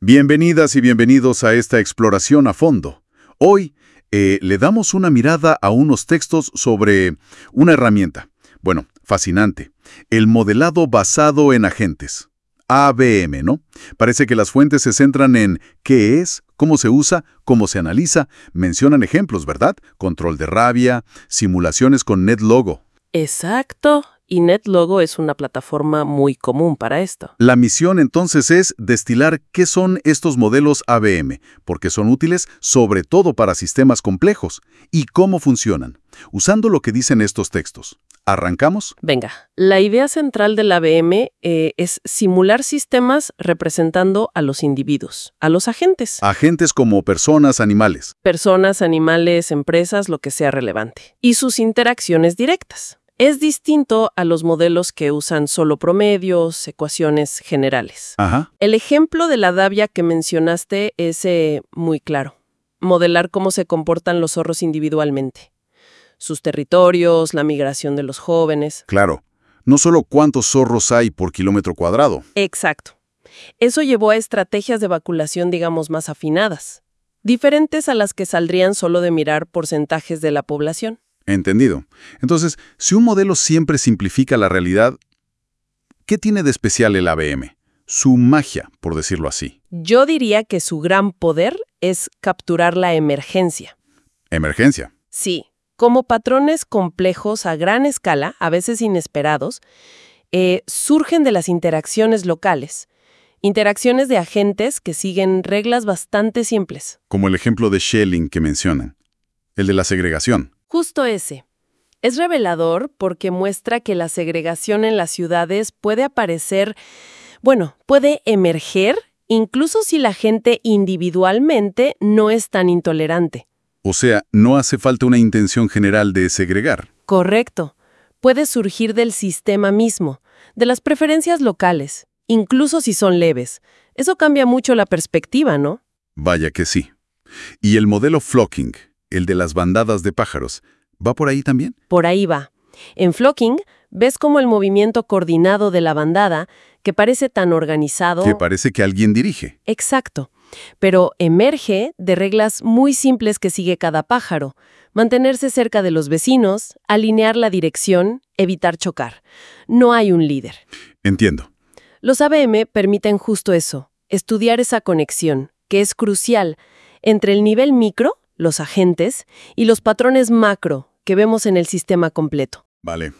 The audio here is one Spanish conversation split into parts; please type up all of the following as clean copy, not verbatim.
Bienvenidas y bienvenidos a esta exploración a fondo. Hoy le damos una mirada a unos textos sobre una herramienta. Bueno, fascinante. El modelado basado en agentes. ABM, ¿no? Parece que las fuentes se centran en qué es, cómo se usa, cómo se analiza. Mencionan ejemplos, ¿verdad? Control de rabia, simulaciones con NetLogo. Exacto. Y NetLogo es una plataforma muy común para esto. La misión entonces es destilar qué son estos modelos ABM, porque son útiles sobre todo para sistemas complejos, y cómo funcionan, usando lo que dicen estos textos. ¿Arrancamos? Venga, la idea central del ABM es simular sistemas representando a los individuos, a los agentes. Agentes como personas, animales. Personas, animales, empresas, lo que sea relevante. Y sus interacciones directas. Es distinto a los modelos que usan solo promedios, ecuaciones generales. Ajá. El ejemplo de la Davia que mencionaste es muy claro. Modelar cómo se comportan los zorros individualmente. Sus territorios, la migración de los jóvenes. Claro. No solo cuántos zorros hay por kilómetro cuadrado. Exacto. Eso llevó a estrategias de vaculación, digamos, más afinadas. Diferentes a las que saldrían solo de mirar porcentajes de la población. Entendido. Entonces, si un modelo siempre simplifica la realidad, ¿qué tiene de especial el ABM? Su magia, por decirlo así. Yo diría que su gran poder es capturar la emergencia. Emergencia. Sí, como patrones complejos a gran escala, a veces inesperados, surgen de las interacciones locales. Interacciones de agentes que siguen reglas bastante simples. Como el ejemplo de Schelling que mencionan. El de la segregación. Justo ese. Es revelador porque muestra que la segregación en las ciudades puede aparecer, puede emerger incluso si la gente individualmente no es tan intolerante. O sea, no hace falta una intención general de segregar. Correcto. Puede surgir del sistema mismo, de las preferencias locales, incluso si son leves. Eso cambia mucho la perspectiva, ¿no? Vaya que sí. ¿Y el modelo flocking, el de las bandadas de pájaros, va por ahí también? Por ahí va. En flocking, ves como el movimiento coordinado de la bandada, que parece tan organizado. Que parece que alguien dirige. Exacto. Pero emerge de reglas muy simples que sigue cada pájaro. Mantenerse cerca de los vecinos, alinear la dirección, evitar chocar. No hay un líder. Entiendo. Los ABM permiten justo eso, estudiar esa conexión, que es crucial, entre el nivel micro, los agentes, y los patrones macro que vemos en el sistema completo. Vale.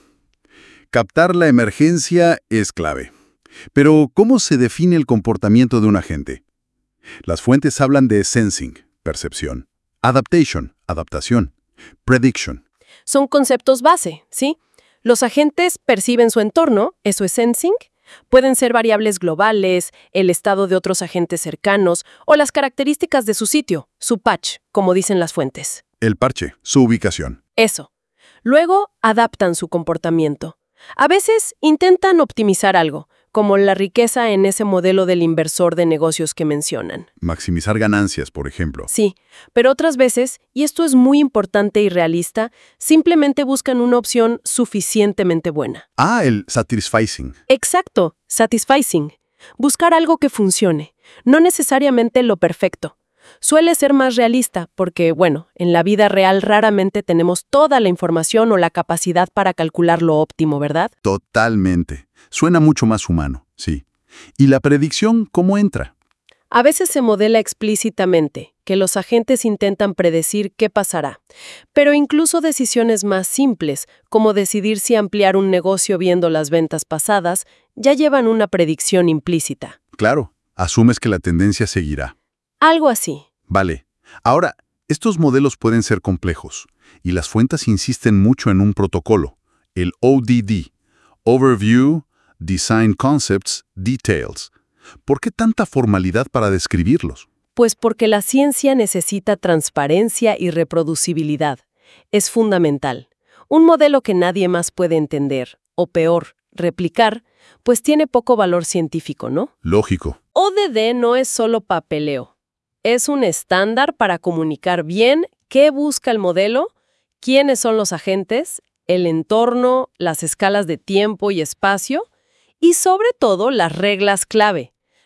Captar la emergencia es clave. Pero, ¿cómo se define el comportamiento de un agente? Las fuentes hablan de sensing, percepción, adaptation, adaptación, prediction. Son conceptos base, ¿sí? Los agentes perciben su entorno, eso es sensing. Pueden ser variables globales, el estado de otros agentes cercanos o las características de su sitio, su patch, como dicen las fuentes. El parche, su ubicación. Eso. Luego adaptan su comportamiento. A veces intentan optimizar algo, como la riqueza en ese modelo del inversor de negocios que mencionan. Maximizar ganancias, por ejemplo. Sí, pero otras veces, y esto es muy importante y realista, simplemente buscan una opción suficientemente buena. Ah, el satisficing. Exacto, satisficing. Buscar algo que funcione, no necesariamente lo perfecto. Suele ser más realista porque, en la vida real raramente tenemos toda la información o la capacidad para calcular lo óptimo, ¿verdad? Totalmente. Suena mucho más humano, sí. ¿Y la predicción cómo entra? A veces se modela explícitamente que los agentes intentan predecir qué pasará, pero incluso decisiones más simples, como decidir si ampliar un negocio viendo las ventas pasadas, ya llevan una predicción implícita. Claro, asumes que la tendencia seguirá. Algo así. Vale. Ahora, estos modelos pueden ser complejos, y las fuentes insisten mucho en un protocolo, el ODD, Overview, Design Concepts, Details. ¿Por qué tanta formalidad para describirlos? Pues porque la ciencia necesita transparencia y reproducibilidad. Es fundamental. Un modelo que nadie más puede entender, o peor, replicar, pues tiene poco valor científico, ¿no? Lógico. ODD no es solo papeleo. Es un estándar para comunicar bien qué busca el modelo, quiénes son los agentes, el entorno, las escalas de tiempo y espacio, y sobre todo las reglas clave.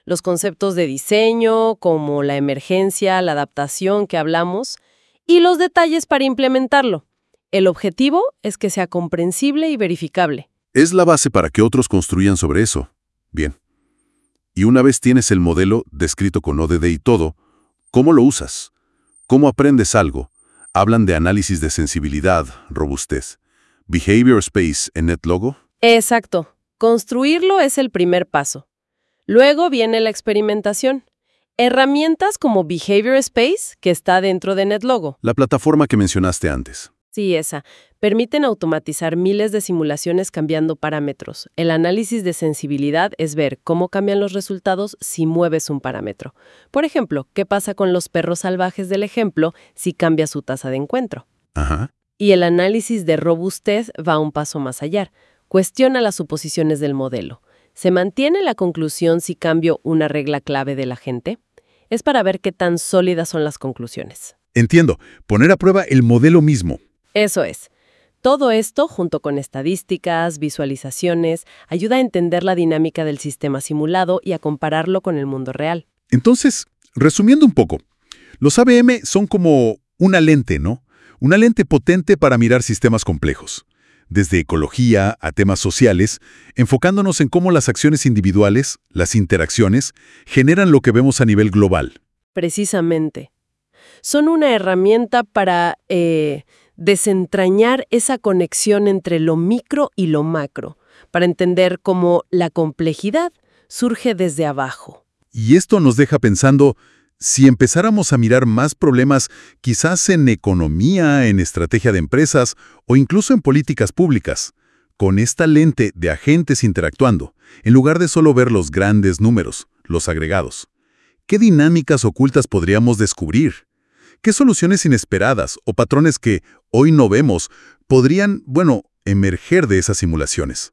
los conceptos de diseño, como la emergencia, la adaptación que hablamos, y los detalles para implementarlo. El objetivo es que sea comprensible y verificable. Es la base para que otros construyan sobre eso. Bien. Y una vez tienes el modelo descrito con ODD y todo, ¿cómo lo usas? ¿Cómo aprendes algo? Hablan de análisis de sensibilidad, robustez. Behavior Space en NetLogo. Exacto. Construirlo es el primer paso. Luego viene la experimentación. Herramientas como Behavior Space, que está dentro de NetLogo. La plataforma que mencionaste antes. Sí, esa. Permiten automatizar miles de simulaciones cambiando parámetros. El análisis de sensibilidad es ver cómo cambian los resultados si mueves un parámetro. Por ejemplo, ¿qué pasa con los perros salvajes del ejemplo si cambia su tasa de encuentro? Ajá. Y el análisis de robustez va un paso más allá. Cuestiona las suposiciones del modelo. ¿Se mantiene la conclusión si cambio una regla clave de la gente? Es para ver qué tan sólidas son las conclusiones. Entiendo. Poner a prueba el modelo mismo. Eso es. Todo esto, junto con estadísticas, visualizaciones, ayuda a entender la dinámica del sistema simulado y a compararlo con el mundo real. Entonces, resumiendo un poco, los ABM son como una lente, ¿no? Una lente potente para mirar sistemas complejos. Desde ecología a temas sociales, enfocándonos en cómo las acciones individuales, las interacciones, generan lo que vemos a nivel global. Precisamente. Son una herramienta para desentrañar esa conexión entre lo micro y lo macro, para entender cómo la complejidad surge desde abajo. Y esto nos deja pensando, si empezáramos a mirar más problemas, quizás en economía, en estrategia de empresas o incluso en políticas públicas, con esta lente de agentes interactuando, en lugar de solo ver los grandes números, los agregados, ¿qué dinámicas ocultas podríamos descubrir? ¿Qué soluciones inesperadas o patrones que hoy no vemos podrían, emerger de esas simulaciones?